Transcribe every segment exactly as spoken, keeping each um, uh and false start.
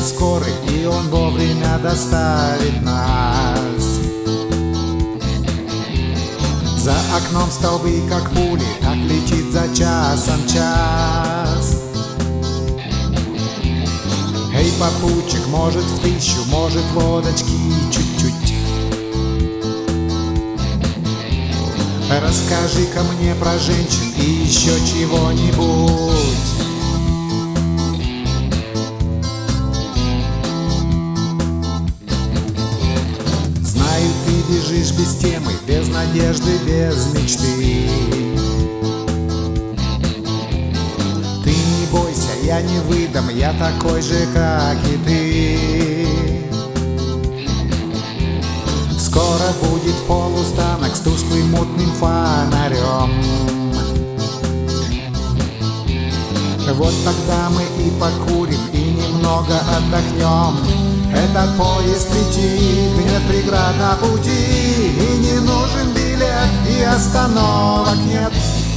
скорый, и он вовремя доставит нас. За окном столбы, как пули, так летит за часом час. Эй, попутчик, может в тысячу, может водочки чуть-чуть. Расскажи-ка мне про женщин и еще чего-нибудь. Знаю, ты бежишь без темы, без надежды, без мечты. Ты не бойся, я не выдам, я такой же, как и ты. Скоро будет полустанок с тусклым мутным фонарем. Вот тогда мы и покурим, и немного отдохнем. Этот поезд летит, нет преград на пути, и не нужен билет, и остановок нет.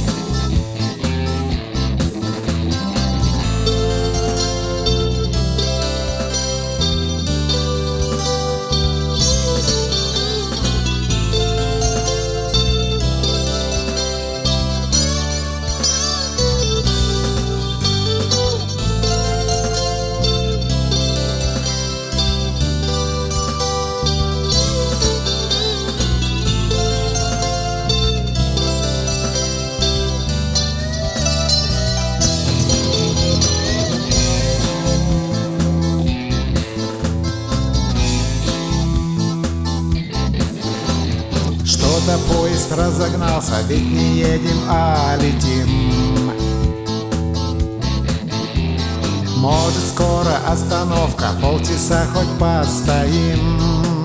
Что-то поезд разогнался, ведь не едем, а летим. Может, скоро остановка, полчаса хоть постоим.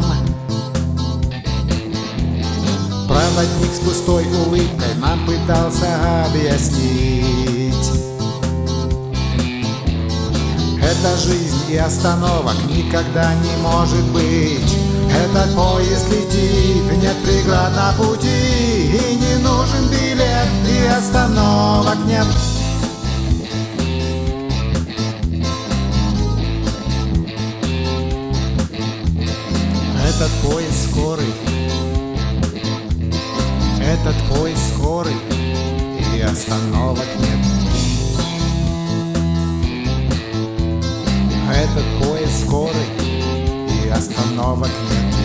Проводник с пустой улыбкой нам пытался объяснить: это жизнь, и остановок никогда не может быть. Этот поезд летит, нет преград на пути, и не нужен билет, и остановок нет. Этот поезд скорый, этот поезд скорый, и остановок нет. Этот поезд скорый, и остановок нет.